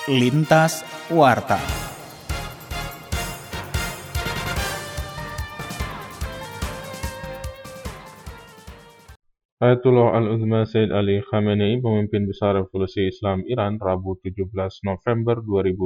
Lintas Warta. Ayatullah Al-Uzma Sayyid Ali Khamenei, pemimpin besar Revolusi Islam Iran, Rabu 17 November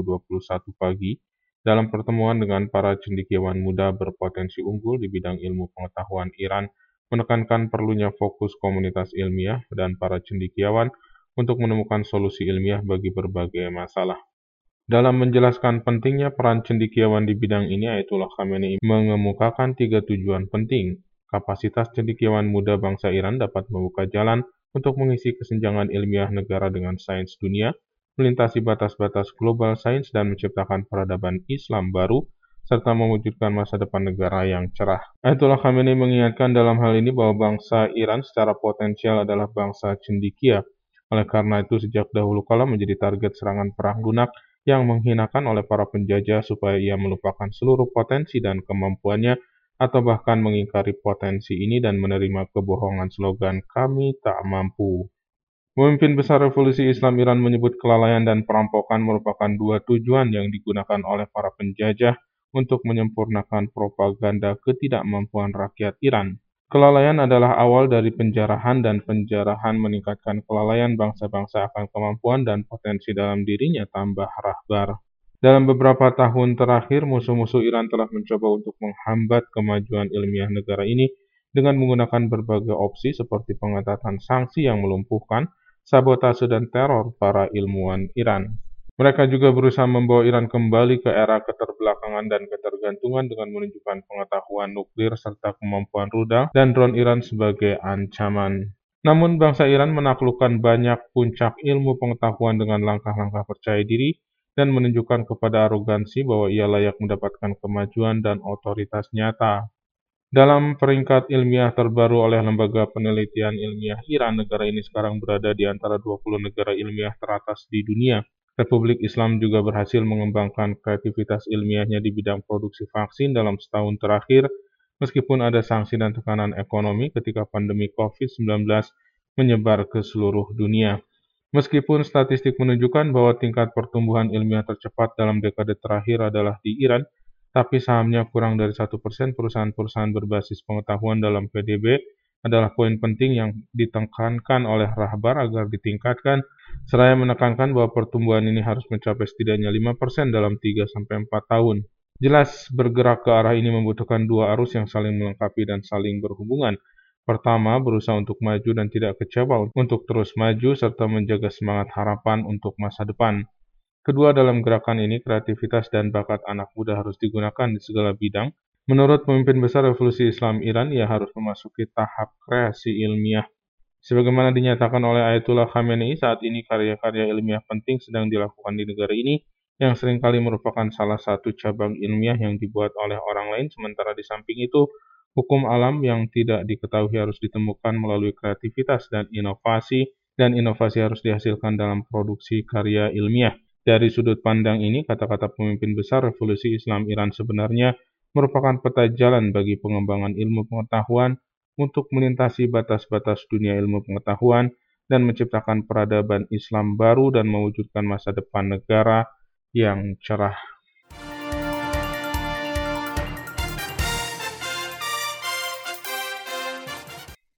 2021 pagi, dalam pertemuan dengan para cendekiawan muda berpotensi unggul di bidang ilmu pengetahuan Iran, menekankan perlunya fokus komunitas ilmiah dan para cendekiawan untuk menemukan solusi ilmiah bagi berbagai masalah. Dalam menjelaskan pentingnya peran cendekiawan di bidang ini, Ayatullah Khamenei mengemukakan 3 tujuan penting. Kapasitas cendekiawan muda bangsa Iran dapat membuka jalan untuk mengisi kesenjangan ilmiah negara dengan sains dunia, melintasi batas-batas global sains dan menciptakan peradaban Islam baru, serta mewujudkan masa depan negara yang cerah. Ayatullah Khamenei mengingatkan dalam hal ini bahwa bangsa Iran secara potensial adalah bangsa cendekia. Oleh karena itu, sejak dahulu kala menjadi target serangan perang lunak yang menghinakan oleh para penjajah supaya ia melupakan seluruh potensi dan kemampuannya atau bahkan mengingkari potensi ini dan menerima kebohongan slogan "Kami tak mampu". Pemimpin besar Revolusi Islam Iran menyebut kelalaian dan perampokan merupakan dua tujuan yang digunakan oleh para penjajah untuk menyempurnakan propaganda ketidakmampuan rakyat Iran. Kelalaian adalah awal dari penjarahan dan penjarahan meningkatkan kelalaian bangsa-bangsa akan kemampuan dan potensi dalam dirinya tambah rahbar. Dalam beberapa tahun terakhir, musuh-musuh Iran telah mencoba untuk menghambat kemajuan ilmiah negara ini dengan menggunakan berbagai opsi seperti pengetatan sanksi yang melumpuhkan, sabotase dan teror para ilmuwan Iran. Mereka juga berusaha membawa Iran kembali ke era keterbelakangan dan ketergantungan dengan menunjukkan pengetahuan nuklir serta kemampuan rudal dan drone Iran sebagai ancaman. Namun bangsa Iran menaklukkan banyak puncak ilmu pengetahuan dengan langkah-langkah percaya diri dan menunjukkan kepada arogansi bahwa ia layak mendapatkan kemajuan dan otoritas nyata. Dalam peringkat ilmiah terbaru oleh Lembaga Penelitian Ilmiah Iran, negara ini sekarang berada di antara 20 negara ilmiah teratas di dunia. Republik Islam juga berhasil mengembangkan kreativitas ilmiahnya di bidang produksi vaksin dalam setahun terakhir, meskipun ada sanksi dan tekanan ekonomi ketika pandemi COVID-19 menyebar ke seluruh dunia. Meskipun statistik menunjukkan bahwa tingkat pertumbuhan ilmiah tercepat dalam dekade terakhir adalah di Iran, tapi sahamnya kurang dari 1% perusahaan-perusahaan berbasis pengetahuan dalam PDB adalah poin penting yang ditekankan oleh Rahbar agar ditingkatkan, seraya menekankan bahwa pertumbuhan ini harus mencapai setidaknya 5% dalam 3-4 tahun. Jelas, bergerak ke arah ini membutuhkan dua arus yang saling melengkapi dan saling berhubungan. Pertama, berusaha untuk maju dan tidak kecewa untuk terus maju serta menjaga semangat harapan untuk masa depan. Kedua, dalam gerakan ini, kreativitas dan bakat anak muda harus digunakan di segala bidang. Menurut pemimpin besar Revolusi Islam Iran, ia harus memasuki tahap kreasi ilmiah. Sebagaimana dinyatakan oleh Ayatullah Khamenei, saat ini karya-karya ilmiah penting sedang dilakukan di negara ini, yang seringkali merupakan salah satu cabang ilmiah yang dibuat oleh orang lain, sementara di samping itu, hukum alam yang tidak diketahui harus ditemukan melalui kreativitas dan inovasi harus dihasilkan dalam produksi karya ilmiah. Dari sudut pandang ini, kata-kata pemimpin besar Revolusi Islam Iran sebenarnya merupakan peta jalan bagi pengembangan ilmu pengetahuan untuk melintasi batas-batas dunia ilmu pengetahuan dan menciptakan peradaban Islam baru dan mewujudkan masa depan negara yang cerah.